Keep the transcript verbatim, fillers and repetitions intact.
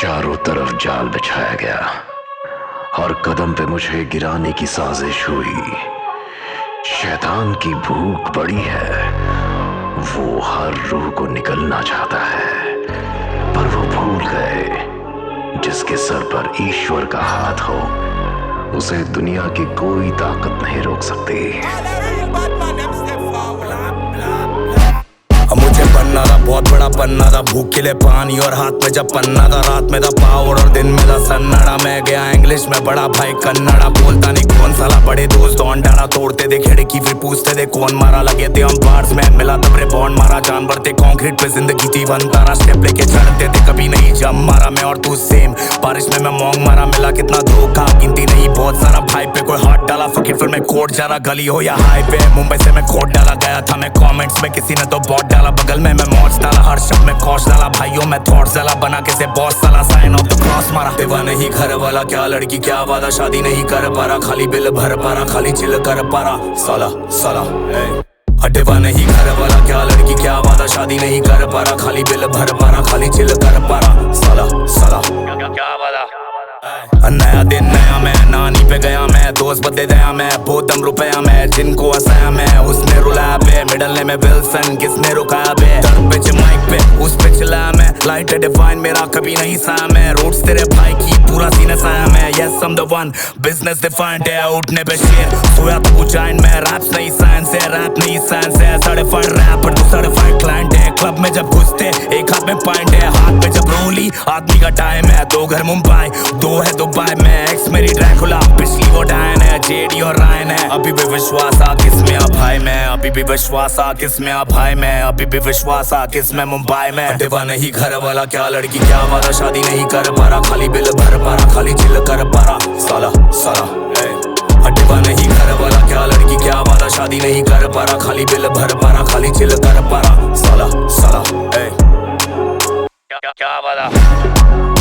चारों तरफ जाल बिछाया गया, हर कदम पे मुझे गिराने की साजिश हुई। शैतान की भूख बड़ी है, वो हर रूह को निकलना चाहता है, पर वो भूल गए जिसके सर पर ईश्वर का हाथ हो, उसे दुनिया की कोई ताकत नहीं रोक सकती। मुझे बनना था, बहुत बड़ा बनना था, भूख के लिए पानी और हाथ में जब पन्ना था। रात में था पावर और दिन में था सन्नाडा। मैं गया इंग्लिश में, बड़ा भाई कन्नड़ा बोलता नहीं कौन साला। बड़े दोस्त ऑन डाला तोड़ते थे खिड़की, फिर पूछते थे कौन मारा। लगे थे हम बार्स में, मिला तब रे बॉन्ड मारा। जानवर थे कंक्रीट पे, जिंदगी थी बनतारा। स्टेप लेके चढ़ते थे, कभी नहीं जम मारा। मैं और तू सेम, बारिश में मैं मॉन्ग मारा। मिला कितना धोखा गिनती नहीं, बहुत सारा भाई पे कोई हाथ डाला। फकीर फिर मैं कोर्ट जा रहा, गली हो या हाईवे। मुंबई से मैं कोर्ट डाला गया था मैं कमेंट्स में, किसी ने तो बॉट डाला। बगल में मैं मौज डाला, हर शब्द में कौश डाला। भाइयों में थॉट्स डाला, बना के से बॉस साला। साइन ऑफ द क्रॉस मारा। दीवा नहीं घर वाला, क्या लड़की क्या वादा। शादी नहीं कर पा रहा, खाली बिल भर पा रहा, खाली चिल कर पा रहा। साला साला अड्डवा नहीं घर वाला, क्या लड़की क्या वादा। शादी नहीं कर पा रहा, खाली बिल भर पा रहा, खाली चिल कर पा रहा। साला साला क्या वादा। नया दिन नया मैं, नानी पे गया मैं, दोस्त बदले दया मैं, बहुत दम रुपया मैं, जिनको हंसाया मैं उसने रुलाया बे। मिडल में विल्सन, किसने रुकाया बे। दर्द पे माइक पे, उस पे चिल्लाया मैं। लाइट डिफाइन मेरा कभी नहीं साया मैं। रूट्स तेरे भाई की पूरा सीने साया मैं। Yes I'm the one, business defined है उठने पे शेर। सोया तो कुछ आइन में, रैप्स नहीं साइंस है, रैप नहीं साइंस है। सर्टिफाइड रैपर तू सर्टिफाइड क्लाइंट है। क्लब में जब घुसते एक हाथ में पॉइंट है, हाथ में जब रोली आदमी का टाइम है। दो घर मुंबई, दो है दुबई में। एक्स मेरी ड्रैकुला, पिछली वो डायन है। जेडी और रायन है, अभी भी विश्वास आ किसमें आ भाई मैं। अभी भी विश्वास आ किसमें आ भाई मैं। अभी भी विश्वास आ किसमें मुंबई में। दीवा नहीं घर वाला, क्या लड़की क्या वादा। शादी नहीं कर पा रहा, खाली बिल भर पा रहा, खाली चिल कर पा रहा। साला साला दीवा नहीं घर वाला, क्या लड़की क्या वादा। शादी नहीं कर पा रहा, खाली बिल भर पा रहा, खाली चिल कर पा रहा। साला साला क्या वादा।